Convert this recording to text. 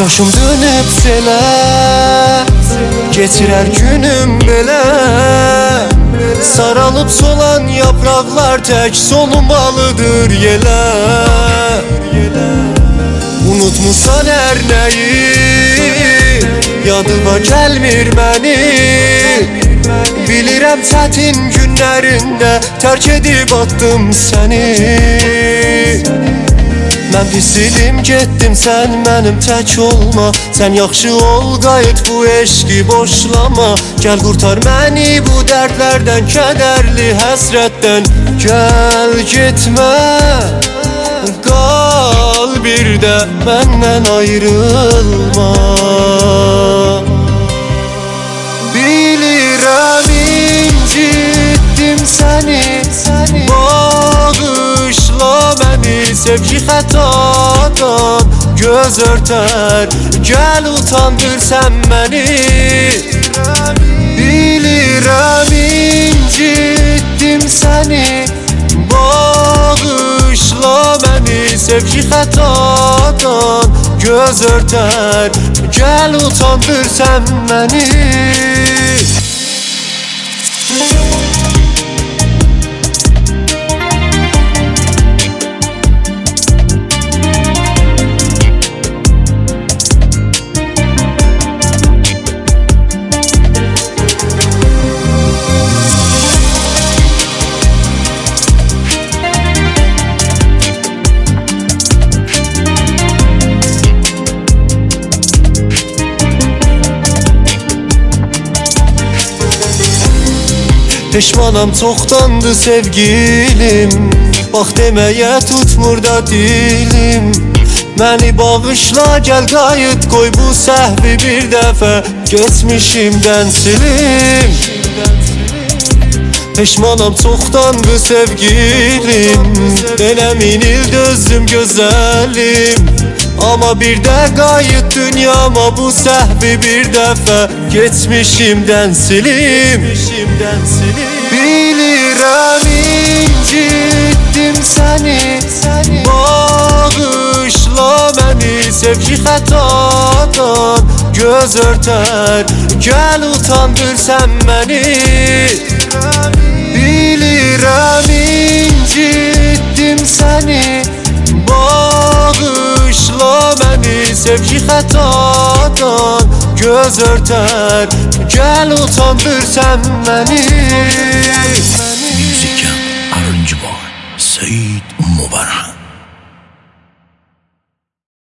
Yaşım dönüb selə, geçirər günüm belə. Saralıb solan yapraqlar tək solmalıdır yelə. Unutmusan hər nəyi, yadıma gəlmir mənim. Bilirəm çətin günlərində tərk edib attım səni. Mən pis idim, getdim, sən mənim tək olma. Sən yaxşı ol, qayıt, bu eşqi boşlama. Gəl qurtar məni bu dərdlərdən, kədərli həsrətdən. Gəl getmə, qal bir də məndən ayrılma. Bilirəm incitdim səni, bağışla məni. Sevgi xətadan göz örtər, gəl utandır sən məni. Bilirəm incitdim səni, bağışla məni. Sevgi xətadan göz örtər, gəl utandır sən məni. Peşmanam çoxdandı sevgilim, bax deməyə tutmur da dilim. Məni bağışla, gəl qayıt, qoy bu səhvi bir dəfə geçmişimdən silim. Peşmanam çoxdandı sevgilim, elə min il dözdüm gözəlim. Amma bir də qayıt dünyama, bu səhvi bir dəfə geçmişimdən silim. Bilirəm incitdim səni, bağışla məni. Sevgi xətadan göz örtər, gəl utandır sən məni. Bilirəm incitdim səni, bağışla məni. Sevgi xətadan göz örtər, gəl utandır sən məni. Müzikant, arıncı boy, Seyid Mübarək.